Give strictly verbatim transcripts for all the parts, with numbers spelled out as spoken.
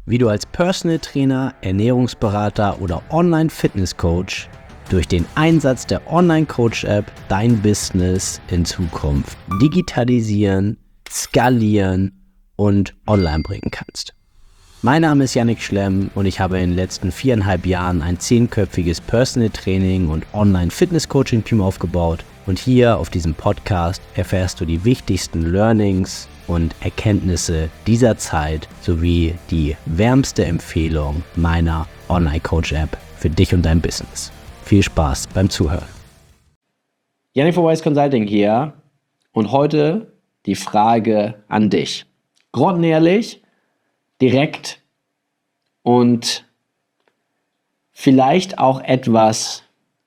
wie du als Personal Trainer, Ernährungsberater oder Online-Fitness-Coach durch den Einsatz der Online-Coach-App dein Business in Zukunft digitalisieren, skalieren und online bringen kannst. Mein Name ist Yannick Schlemm und ich habe in den letzten viereinhalb Jahren ein zehnköpfiges Personal Training und Online-Fitness-Coaching-Team aufgebaut. Und hier auf diesem Podcast erfährst du die wichtigsten Learnings und Erkenntnisse dieser Zeit sowie die wärmste Empfehlung meiner Online-Coach-App für dich und dein Business. Viel Spaß beim Zuhören. Yannick von Wise Consulting hier und heute die Frage an dich. Grottenehrlich, direkt und vielleicht auch etwas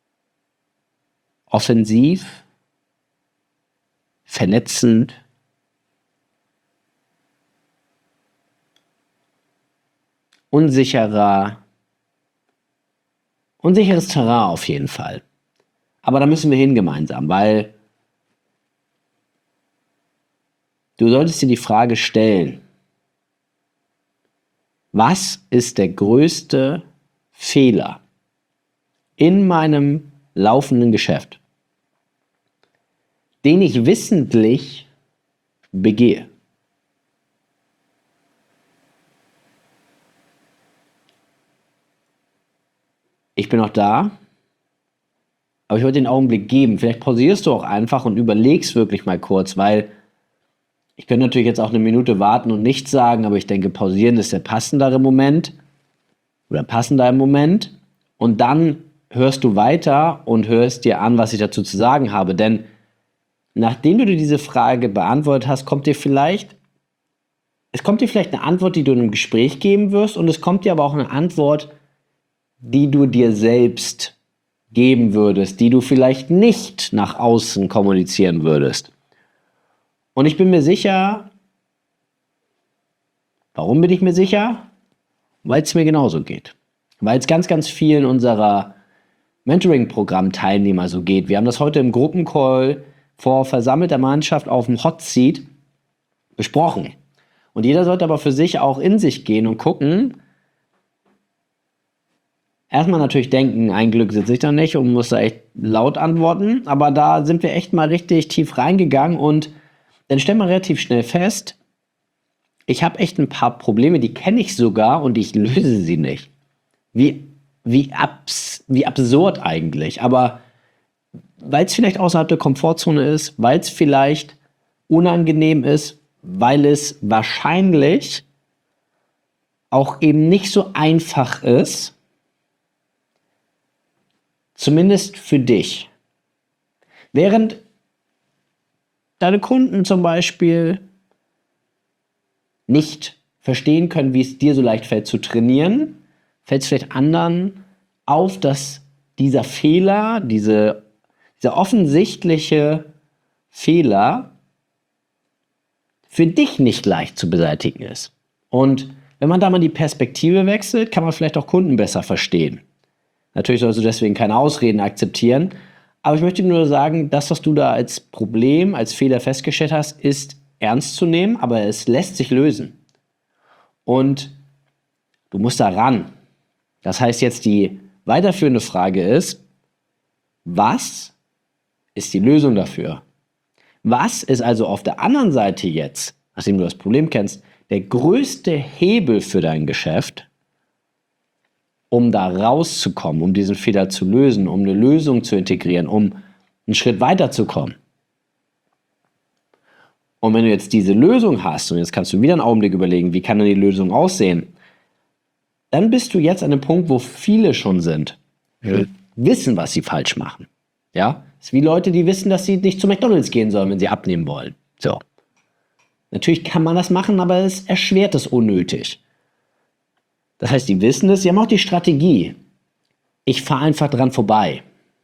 offensiv, vernetzend. Unsicherer, unsicheres Terrain auf jeden Fall. Aber da müssen wir hin gemeinsam, weil du solltest dir die Frage stellen, was ist der größte Fehler in meinem laufenden Geschäft, den ich wissentlich begehe? Ich bin noch da, aber ich wollte den Augenblick geben. Vielleicht pausierst du auch einfach und überlegst wirklich mal kurz, weil ich könnte natürlich jetzt auch eine Minute warten und nichts sagen, aber ich denke, pausieren ist der passendere Moment oder passender im Moment. Und dann hörst du weiter und hörst dir an, was ich dazu zu sagen habe. Denn nachdem du dir diese Frage beantwortet hast, kommt dir vielleicht, es kommt dir vielleicht eine Antwort, die du in einem Gespräch geben wirst, und es kommt dir aber auch eine Antwort, die du dir selbst geben würdest, die du vielleicht nicht nach außen kommunizieren würdest. Und ich bin mir sicher, warum bin ich mir sicher? Weil es mir genauso geht. Weil es ganz, ganz vielen unserer Mentoring-Programm-Teilnehmer so geht. Wir haben das heute im Gruppencall vor versammelter Mannschaft auf dem Hot Seat besprochen. Und jeder sollte aber für sich auch in sich gehen und gucken, erstmal natürlich denken, ein Glück sitze ich da nicht und muss da echt laut antworten, aber da sind wir echt mal richtig tief reingegangen und dann stellen wir relativ schnell fest, ich habe echt ein paar Probleme, die kenne ich sogar und ich löse sie nicht. Wie, wie, abs, wie absurd eigentlich, aber weil es vielleicht außerhalb der Komfortzone ist, weil es vielleicht unangenehm ist, weil es wahrscheinlich auch eben nicht so einfach ist, zumindest für dich. Während deine Kunden zum Beispiel nicht verstehen können, wie es dir so leicht fällt zu trainieren, fällt es vielleicht anderen auf, dass dieser Fehler, diese, dieser offensichtliche Fehler für dich nicht leicht zu beseitigen ist. Und wenn man da mal die Perspektive wechselt, kann man vielleicht auch Kunden besser verstehen. Natürlich sollst du deswegen keine Ausreden akzeptieren, aber ich möchte nur sagen, das, was du da als Problem, als Fehler festgestellt hast, ist ernst zu nehmen, aber es lässt sich lösen. Und du musst da ran. Das heißt jetzt, die weiterführende Frage ist, was ist die Lösung dafür? Was ist also auf der anderen Seite jetzt, nachdem du das Problem kennst, der größte Hebel für dein Geschäft, um da rauszukommen, um diesen Fehler zu lösen, um eine Lösung zu integrieren, um einen Schritt weiterzukommen? Und wenn du jetzt diese Lösung hast, und jetzt kannst du wieder einen Augenblick überlegen, wie kann denn die Lösung aussehen, dann bist du jetzt an dem Punkt, wo viele schon sind, ja, wissen, was sie falsch machen. Ja, es ist wie Leute, die wissen, dass sie nicht zu McDonald's gehen sollen, wenn sie abnehmen wollen. So. Natürlich kann man das machen, aber es erschwert es unnötig. Das heißt, die wissen es, sie haben auch die Strategie. Ich fahre einfach dran vorbei.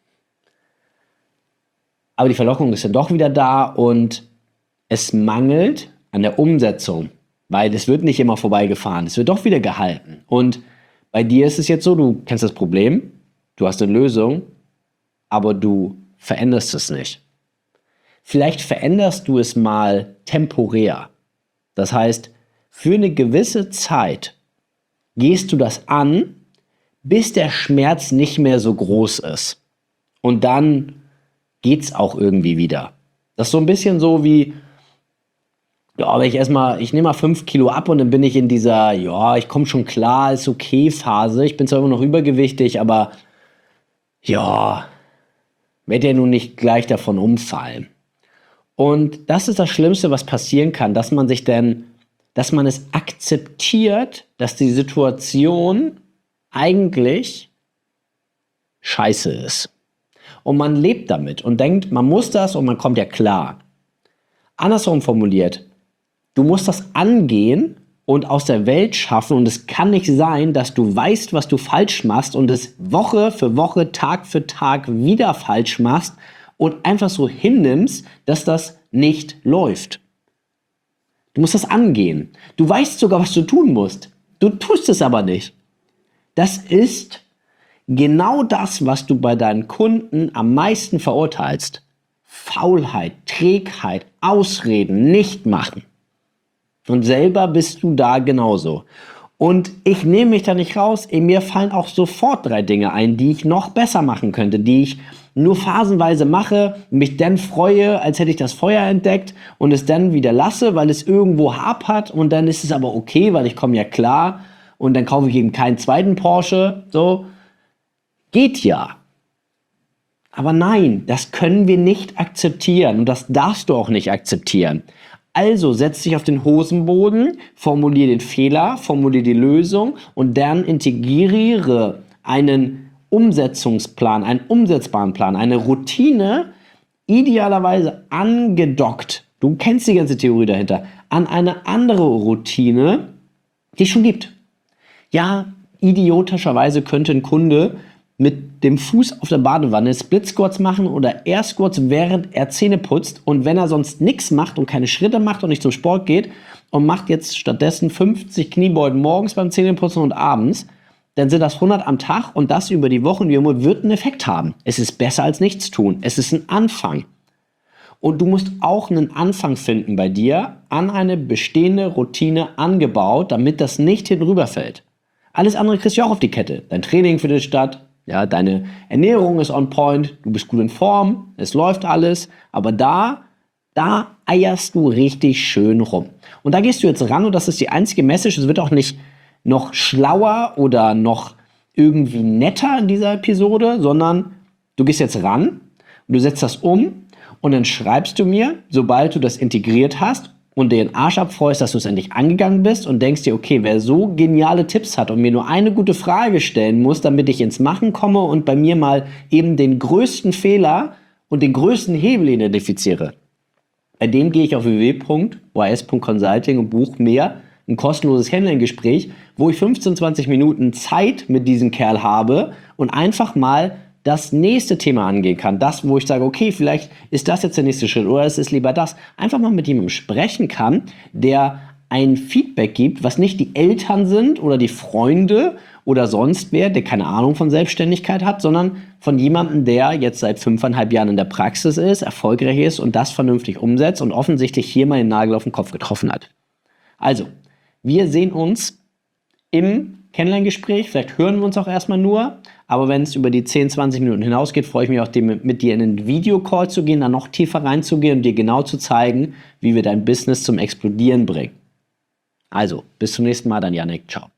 Aber die Verlockung ist dann doch wieder da und es mangelt an der Umsetzung, weil es wird nicht immer vorbeigefahren, es wird doch wieder gehalten. Und bei dir ist es jetzt so, du kennst das Problem, du hast eine Lösung, aber du veränderst es nicht. Vielleicht veränderst du es mal temporär. Das heißt, für eine gewisse Zeit gehst du das an, bis der Schmerz nicht mehr so groß ist. Und dann geht's auch irgendwie wieder. Das ist so ein bisschen so wie, ja, aber ich erstmal, ich nehme mal fünf Kilo ab und dann bin ich in dieser, ja, ich komme schon klar, ist okay Phase. Ich bin zwar immer noch übergewichtig, aber ja, werde ja nun nicht gleich davon umfallen. Und das ist das Schlimmste, was passieren kann, dass man sich denn, dass man es akzeptiert, dass die Situation eigentlich scheiße ist. Und man lebt damit und denkt, man muss das und man kommt ja klar. Andersrum formuliert, du musst das angehen und aus der Welt schaffen und es kann nicht sein, dass du weißt, was du falsch machst und es Woche für Woche, Tag für Tag wieder falsch machst und einfach so hinnimmst, dass das nicht läuft. Du musst das angehen. Du weißt sogar, was du tun musst. Du tust es aber nicht. Das ist genau das, was du bei deinen Kunden am meisten verurteilst. Faulheit, Trägheit, Ausreden, nicht machen. Und selber bist du da genauso. Und ich nehme mich da nicht raus. Mir fallen auch sofort drei Dinge ein, die ich noch besser machen könnte, die ich nur phasenweise mache, mich dann freue, als hätte ich das Feuer entdeckt und es dann wieder lasse, weil es irgendwo hapert und dann ist es aber okay, weil ich komme ja klar und dann kaufe ich eben keinen zweiten Porsche. So, geht ja. Aber nein, das können wir nicht akzeptieren und das darfst du auch nicht akzeptieren. Also setz dich auf den Hosenboden, formuliere den Fehler, formuliere die Lösung und dann integriere einen Umsetzungsplan, einen umsetzbaren Plan, eine Routine, idealerweise angedockt, du kennst die ganze Theorie dahinter, an eine andere Routine, die es schon gibt. Ja, idiotischerweise könnte ein Kunde mit dem Fuß auf der Badewanne Split Squats machen oder Air Squats, während er Zähne putzt und wenn er sonst nichts macht und keine Schritte macht und nicht zum Sport geht und macht jetzt stattdessen fünfzig Kniebeugen morgens beim Zähneputzen und abends, dann sind das hundert am Tag und das über die Woche und die Woche wird einen Effekt haben. Es ist besser als nichts tun. Es ist ein Anfang. Und du musst auch einen Anfang finden bei dir an eine bestehende Routine angebaut, damit das nicht hinüberfällt. Alles andere kriegst du auch auf die Kette. Dein Training findet statt, ja, deine Ernährung ist on point, du bist gut in Form, es läuft alles, aber da, da eierst du richtig schön rum. Und da gehst du jetzt ran und das ist die einzige Message, es wird auch nicht noch schlauer oder noch irgendwie netter in dieser Episode, sondern du gehst jetzt ran und du setzt das um und dann schreibst du mir, sobald du das integriert hast und dir den Arsch abfreust, dass du es endlich angegangen bist und denkst dir, okay, wer so geniale Tipps hat und mir nur eine gute Frage stellen muss, damit ich ins Machen komme und bei mir mal eben den größten Fehler und den größten Hebel identifiziere, bei dem gehe ich auf w w w punkt o a s punkt consulting und buche mir ein kostenloses Kennenlerngespräch, wo ich fünfzehn, zwanzig Minuten Zeit mit diesem Kerl habe und einfach mal das nächste Thema angehen kann. Das, wo ich sage, okay, vielleicht ist das jetzt der nächste Schritt oder es ist lieber das. Einfach mal mit jemandem sprechen kann, der ein Feedback gibt, was nicht die Eltern sind oder die Freunde oder sonst wer, der keine Ahnung von Selbstständigkeit hat, sondern von jemandem, der jetzt seit fünfeinhalb Jahren in der Praxis ist, erfolgreich ist und das vernünftig umsetzt und offensichtlich hier mal den Nagel auf den Kopf getroffen hat. Also, wir sehen uns im Kennenlerngespräch, vielleicht hören wir uns auch erstmal nur, aber wenn es über die zehn, zwanzig Minuten hinausgeht, freue ich mich auch, mit dir in einen Videocall zu gehen, da noch tiefer reinzugehen und dir genau zu zeigen, wie wir dein Business zum Explodieren bringen. Also, bis zum nächsten Mal, dann Yannick, ciao.